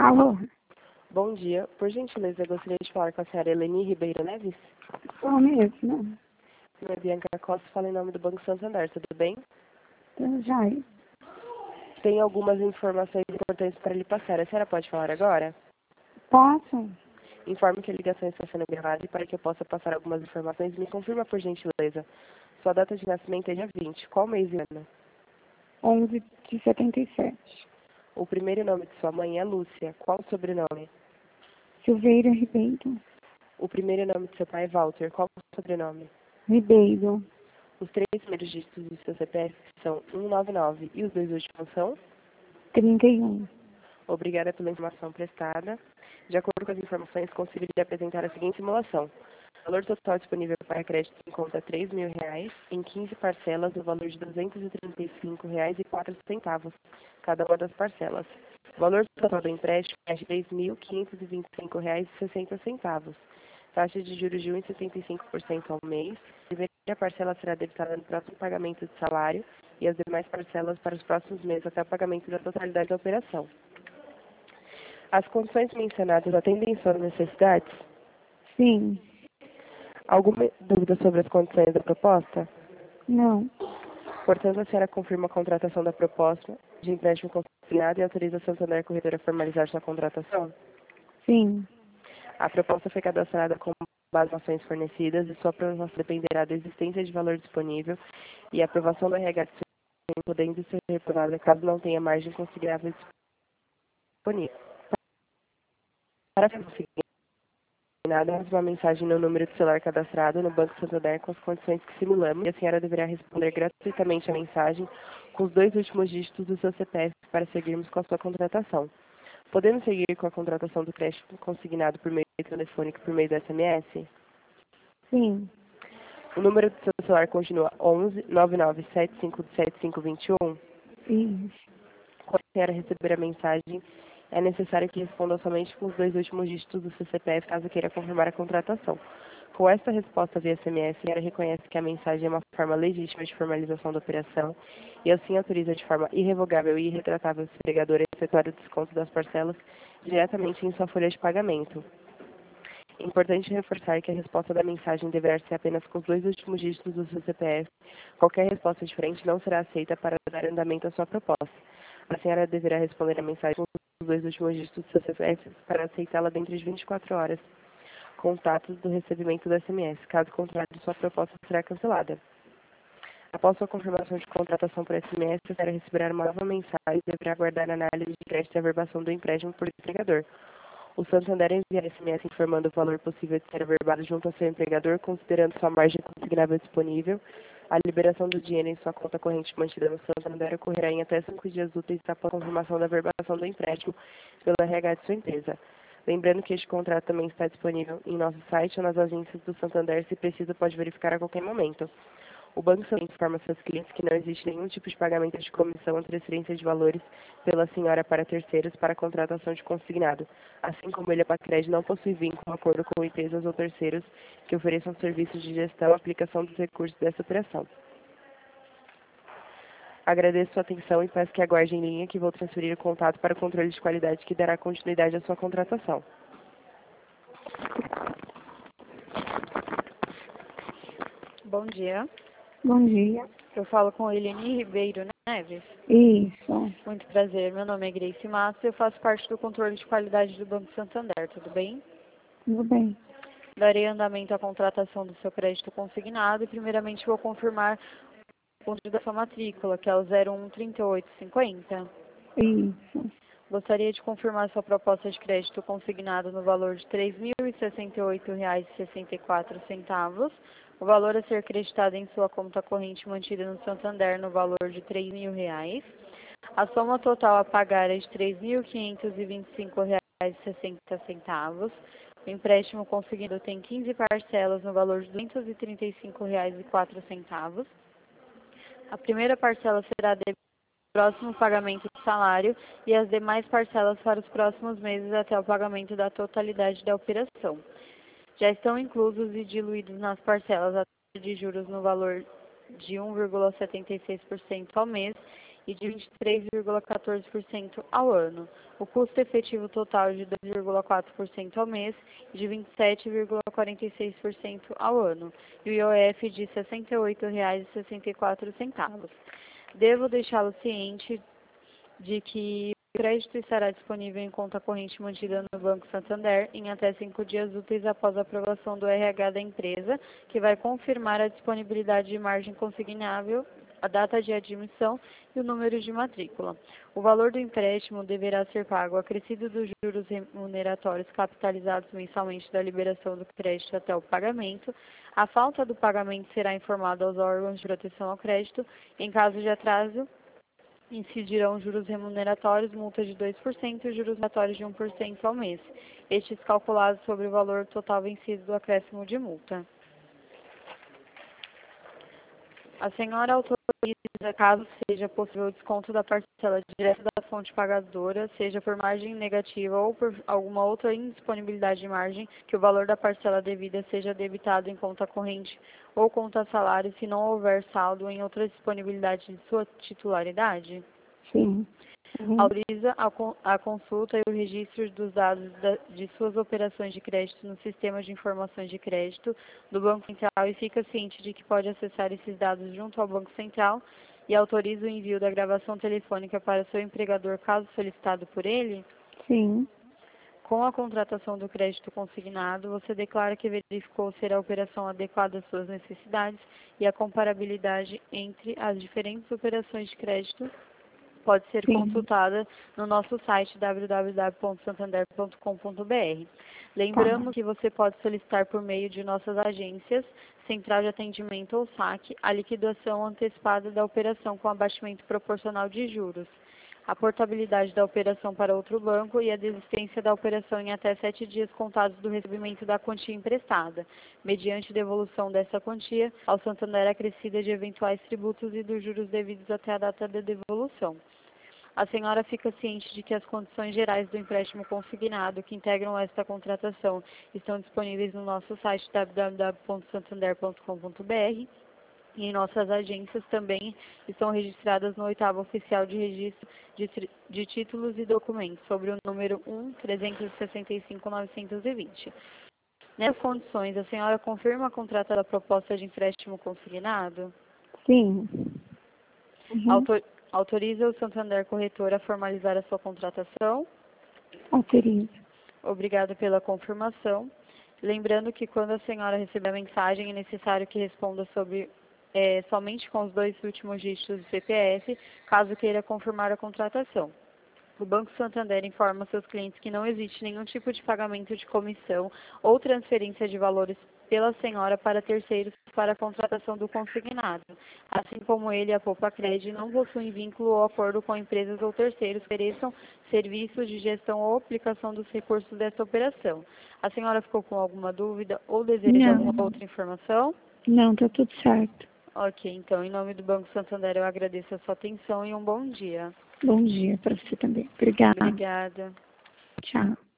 Alô? Bom dia. Por gentileza, eu gostaria de falar com a senhora Eleni Ribeiro Neves. Sou mesmo. Minha Bianca Costa, fala em nome do Banco Santander, tudo bem? Já. Tem algumas informações importantes para lhe passar. A senhora pode falar agora? Posso? Informe que a ligação está sendo gravada e para que eu possa passar algumas informações, me confirma por gentileza. Sua data de nascimento é dia 20. Qual mês e ano? 11 de 77. O primeiro nome de sua mãe é Lúcia. Qual o sobrenome? Silveira Ribeiro. O primeiro nome de seu pai é Walter. Qual o sobrenome? Ribeiro. Os três primeiros dígitos do seu CPF são 199 e os dois últimos são? 31. Obrigada pela informação prestada. De acordo com as informações, consigo lhe apresentar a seguinte simulação. O valor total disponível para crédito em conta é R$ 3.000 em 15 parcelas no valor de R$ 235,04, cada uma das parcelas. O valor total do empréstimo é de R$ 3.525,60. Taxa de juros de 1,75% ao mês. A primeira parcela será debitada no próximo pagamento de salário e as demais parcelas para os próximos meses até o pagamento da totalidade da operação. As condições mencionadas atendem suas necessidades? Sim. Alguma dúvida sobre as condições da proposta? Não. Portanto, a senhora confirma a contratação da proposta de empréstimo consignado e autoriza a Santander Corretora a formalizar sua contratação? Sim. A proposta foi cadastrada com base nas ações fornecidas e sua aprovação dependerá da existência de valor disponível e a aprovação do RH de seu podendo ser reprovada caso não tenha margem considerável disponível. Para conseguir nada, uma mensagem no número de celular cadastrado no Banco Santander com as condições que simulamos e a senhora deverá responder gratuitamente a mensagem com os dois últimos dígitos do seu CPF para seguirmos com a sua contratação. Podemos seguir com a contratação do crédito consignado por meio telefônico por meio do SMS? Sim. O número do seu celular continua 11 997577521. Quando a senhora receber a mensagem, é necessário que responda somente com os dois últimos dígitos do seu CPF caso queira confirmar a contratação. Com esta resposta via SMS, a senhora reconhece que a mensagem é uma forma legítima de formalização da operação e assim autoriza de forma irrevogável e irretratável o empregador a efetuar o desconto das parcelas diretamente em sua folha de pagamento. É importante reforçar que a resposta da mensagem deverá ser apenas com os dois últimos dígitos do seu CPF. Qualquer resposta diferente não será aceita para dar andamento à sua proposta. A senhora deverá responder a mensagem com os dois últimos dígitos do seu CPF para aceitá-la dentro de 24 horas. Contatos do recebimento do SMS. Caso contrário, sua proposta será cancelada. Após sua confirmação de contratação por SMS, a senhora receberá uma nova mensagem e deverá aguardar a análise de crédito e averbação do empréstimo por empregador. O Santander enviará SMS informando o valor possível de ser averbado junto ao seu empregador, considerando sua margem consignável disponível. A liberação do dinheiro em sua conta corrente mantida no Santander ocorrerá em até 5 dias úteis após a confirmação da averbação do empréstimo pelo RH de sua empresa. Lembrando que este contrato também está disponível em nosso site ou nas agências do Santander, se preciso pode verificar a qualquer momento. O Banco Santander informa seus clientes que não existe nenhum tipo de pagamento de comissão ou transferência de valores pela senhora para terceiros para a contratação de consignado, assim como ele, a Pacred, não possui vínculo, acordo com empresas ou terceiros que ofereçam serviços de gestão e aplicação dos recursos dessa operação. Agradeço sua atenção e peço que aguarde em linha que vou transferir o contato para o controle de qualidade que dará continuidade à sua contratação. Bom dia. Bom dia. Eu falo com Eleni Ribeiro Neves. Isso. Muito prazer. Meu nome é Grace Massa e eu faço parte do controle de qualidade do Banco Santander. Tudo bem? Tudo bem. Darei andamento à contratação do seu crédito consignado e primeiramente vou confirmar o ponto da sua matrícula, que é o 013850. Isso. Gostaria de confirmar sua proposta de crédito consignado no valor de R$ 3.068,64. O valor a ser creditado em sua conta corrente mantida no Santander no valor de R$ 3.000. A soma total a pagar é de R$ 3.525,60. O empréstimo conseguido tem 15 parcelas no valor de R$ 235,04. A primeira parcela será debitado no próximo pagamento do salário e as demais parcelas para os próximos meses até o pagamento da totalidade da operação. Já estão inclusos e diluídos nas parcelas a taxa de juros no valor de 1,76% ao mês e de 23,14% ao ano. O custo efetivo total de 2,4% ao mês e de 27,46% ao ano. E o IOF de R$ 68,64. Devo deixá-lo ciente de que o crédito estará disponível em conta corrente mantida no Banco Santander em até 5 dias úteis após a aprovação do RH da empresa, que vai confirmar a disponibilidade de margem consignável, a data de admissão e o número de matrícula. O valor do empréstimo deverá ser pago acrescido dos juros remuneratórios capitalizados mensalmente da liberação do crédito até o pagamento. A falta do pagamento será informada aos órgãos de proteção ao crédito. Em caso de atraso, incidirão juros remuneratórios, multa de 2% e juros remuneratórios de 1% ao mês, estes calculados sobre o valor total vencido do acréscimo de multa. A senhora autoriza, caso seja possível o desconto da parcela direta da fonte pagadora, seja por margem negativa ou por alguma outra indisponibilidade de margem, que o valor da parcela devida seja debitado em conta corrente ou conta salário, se não houver saldo em outra disponibilidade de sua titularidade? Sim. Autoriza a consulta e o registro dos dados de suas operações de crédito no Sistema de Informações de Crédito do Banco Central e fica ciente de que pode acessar esses dados junto ao Banco Central e autoriza o envio da gravação telefônica para seu empregador caso solicitado por ele? Sim. Com a contratação do crédito consignado, você declara que verificou ser a operação adequada às suas necessidades e a comparabilidade entre as diferentes operações de crédito pode ser consultada no nosso site www.santander.com.br. Lembramos que você pode solicitar por meio de nossas agências, Central de Atendimento ou SAC, a liquidação antecipada da operação com abatimento proporcional de juros, a portabilidade da operação para outro banco e a desistência da operação em até 7 dias contados do recebimento da quantia emprestada, mediante devolução dessa quantia ao Santander acrescida de eventuais tributos e dos juros devidos até a data da devolução. A senhora fica ciente de que as condições gerais do empréstimo consignado que integram esta contratação estão disponíveis no nosso site www.santander.com.br e em nossas agências também estão registradas no 8º Oficial de Registro de Títulos e Documentos, sobre o número 1-365-920. Nessas condições, a senhora confirma a contrata da proposta de empréstimo consignado? Sim. Autoriza o Santander Corretora a formalizar a sua contratação? Autorizo. Obrigada pela confirmação. Lembrando que quando a senhora receber a mensagem, é necessário que responda somente com os 2 últimos dígitos do CPF, caso queira confirmar a contratação. O Banco Santander informa seus clientes que não existe nenhum tipo de pagamento de comissão ou transferência de valores pela senhora para terceiros para a contratação do consignado, assim como ele e a Poupa Cred não possuem vínculo ou acordo com empresas ou terceiros que ofereçam serviços de gestão ou aplicação dos recursos dessa operação. A senhora ficou com alguma dúvida ou deseja alguma outra informação? Não, tá tudo certo. Ok, então, em nome do Banco Santander, eu agradeço a sua atenção e um bom dia. Bom dia para você também. Obrigada. Obrigada. Tchau.